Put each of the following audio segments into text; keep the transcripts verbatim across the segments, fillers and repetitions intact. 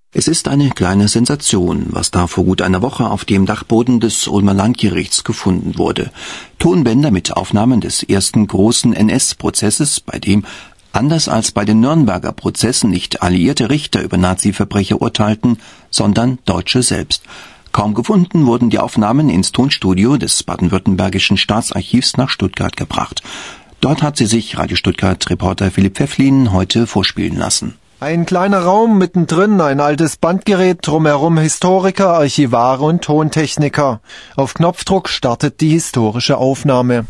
Es ist eine kleine Sensation, was da vor gut einer Woche auf dem Dachboden des Ulmer Landgerichts gefunden wurde. Tonbänder mit Aufnahmen des ersten großen N S-Prozesses, bei dem, anders als bei den Nürnberger Prozessen, nicht alliierte Richter über Nazi-Verbrecher urteilten, sondern Deutsche selbst. Kaum gefunden wurden die Aufnahmen ins Tonstudio des baden-württembergischen Staatsarchivs nach Stuttgart gebracht. Dort hat sie sich Radio Stuttgart-Reporter Philipp Pfefflin heute vorspielen lassen. Ein kleiner Raum, mittendrin ein altes Bandgerät, drumherum Historiker, Archivare und Tontechniker. Auf Knopfdruck startet die historische Aufnahme.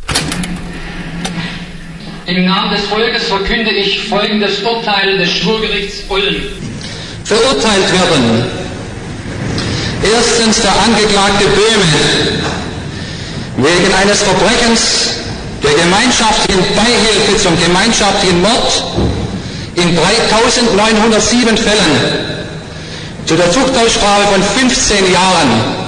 Im Namen des Volkes verkünde ich folgendes Urteil des Schwurgerichts Ulm. Verurteilt werden: Erstens der Angeklagte Böhme wegen eines Verbrechens der gemeinschaftlichen Beihilfe zum gemeinschaftlichen Mord in dreitausendneunhundertsieben Fällen zu der Zuchthausstrafe von fünfzehn Jahren.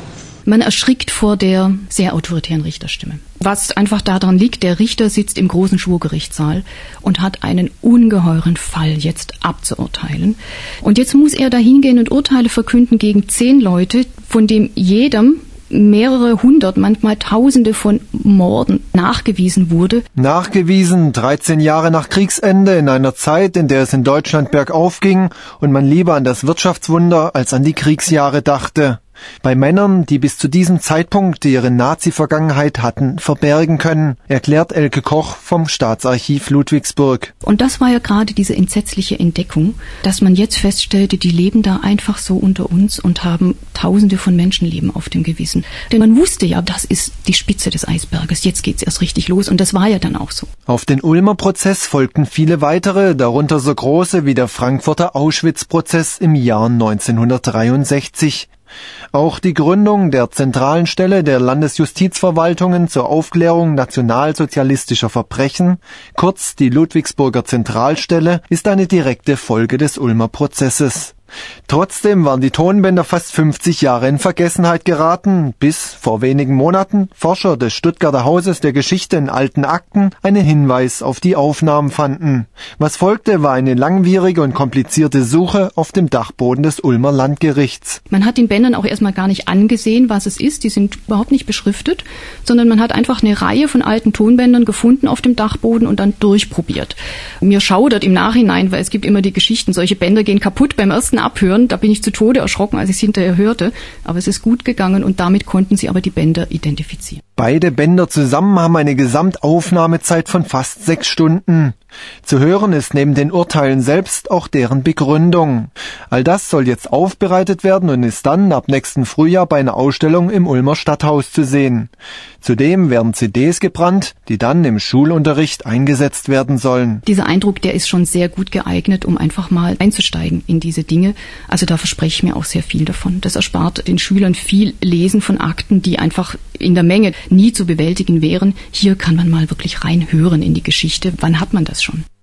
Man erschrickt vor der sehr autoritären Richterstimme. Was einfach daran liegt, der Richter sitzt im großen Schwurgerichtssaal und hat einen ungeheuren Fall jetzt abzuurteilen. Und jetzt muss er da hingehen und Urteile verkünden gegen zehn Leute, von dem jedem mehrere hundert, manchmal tausende von Morden nachgewiesen wurde. Nachgewiesen, dreizehn Jahre nach Kriegsende, in einer Zeit, in der es in Deutschland bergauf ging und man lieber an das Wirtschaftswunder als an die Kriegsjahre dachte. Bei Männern, die bis zu diesem Zeitpunkt ihre Nazi-Vergangenheit hatten verbergen können, erklärt Elke Koch vom Staatsarchiv Ludwigsburg. Und das war ja gerade diese entsetzliche Entdeckung, dass man jetzt feststellte, die leben da einfach so unter uns und haben Tausende von Menschenleben auf dem Gewissen. Denn man wusste ja, das ist die Spitze des Eisberges, jetzt geht's erst richtig los und das war ja dann auch so. Auf den Ulmer Prozess folgten viele weitere, darunter so große wie der Frankfurter Auschwitz-Prozess im Jahr neunzehnhundertdreiundsechzig. Auch die Gründung der zentralen Stelle der Landesjustizverwaltungen zur Aufklärung nationalsozialistischer Verbrechen, kurz die Ludwigsburger Zentralstelle, ist eine direkte Folge des Ulmer Prozesses. Trotzdem waren die Tonbänder fast fünfzig Jahre in Vergessenheit geraten, bis vor wenigen Monaten Forscher des Stuttgarter Hauses der Geschichte in alten Akten einen Hinweis auf die Aufnahmen fanden. Was folgte, war eine langwierige und komplizierte Suche auf dem Dachboden des Ulmer Landgerichts. Man hat den Bändern auch erstmal gar nicht angesehen, was es ist. Die sind überhaupt nicht beschriftet, sondern man hat einfach eine Reihe von alten Tonbändern gefunden auf dem Dachboden und dann durchprobiert. Mir schaudert im Nachhinein, weil es gibt immer die Geschichten, solche Bänder gehen kaputt beim ersten Abhören. Da bin ich zu Tode erschrocken, als ich es hinterher hörte. Aber es ist gut gegangen und damit konnten sie aber die Bänder identifizieren. Beide Bänder zusammen haben eine Gesamtaufnahmezeit von fast sechs Stunden. Zu hören ist neben den Urteilen selbst auch deren Begründung. All das soll jetzt aufbereitet werden und ist dann ab nächsten Frühjahr bei einer Ausstellung im Ulmer Stadthaus zu sehen. Zudem werden C Ds gebrannt, die dann im Schulunterricht eingesetzt werden sollen. Dieser Eindruck, der ist schon sehr gut geeignet, um einfach mal einzusteigen in diese Dinge. Also da verspreche ich mir auch sehr viel davon. Das erspart den Schülern viel Lesen von Akten, die einfach in der Menge nie zu bewältigen wären. Hier kann man mal wirklich reinhören in die Geschichte. Wann hat man das schon?